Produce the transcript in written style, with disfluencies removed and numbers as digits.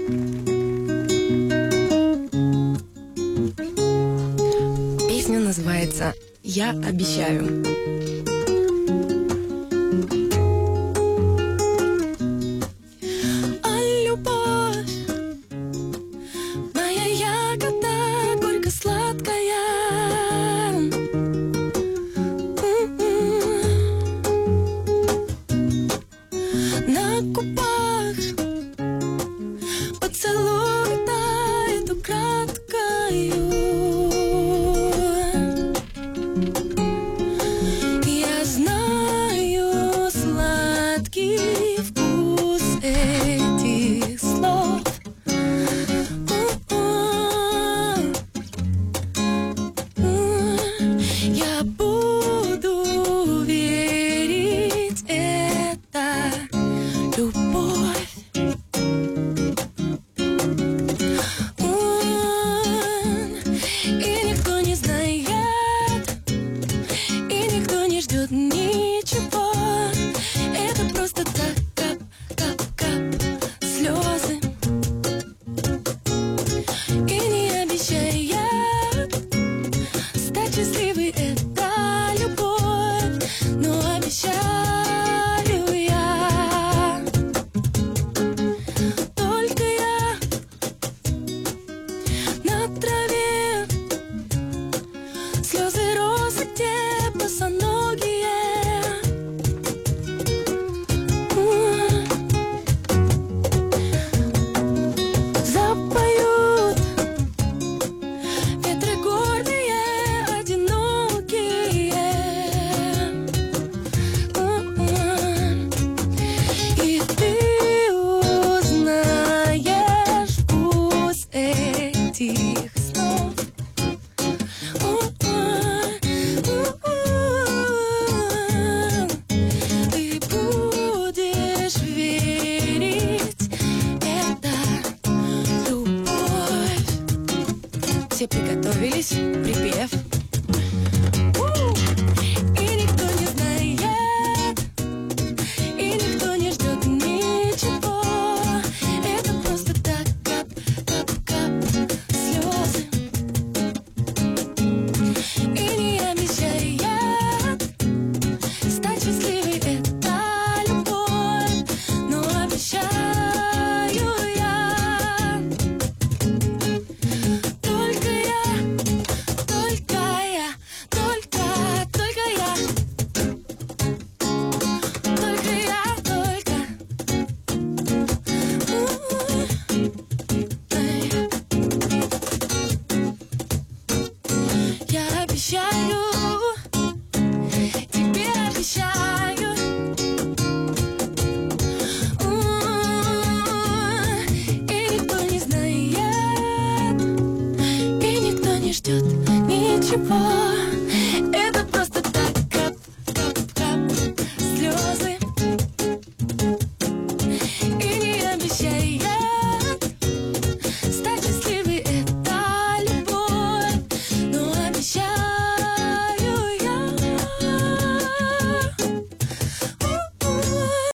Песня называется «Я обещаю». А любовь, моя ягода горько-сладкая, на губах поцелуй тает украдкою. Я знаю сладкий вкус этих слов. Я буду верить, это любовь. И никто не знает, и никто не ждет ничего. Это просто так, кап-кап-кап слезы. И не обещает стать счастливой, это любовь, но обещаю я. Только я на траве, слезы розы, где босоногие. Запоют ветры горные, одинокие. И ты узнаешь вкус этих снов. Ты будешь верить, это любовь. Все приготовились, припев. И никто не знает, и никто не ждет ничего. Это просто так, кап-кап-кап слезы. И не обещает стать счастливой, это любовь, но обещаю я. Только я, только я, только я, только я, я обещаю, тебе обещаю. И никто не знает, и никто не ждет ничего.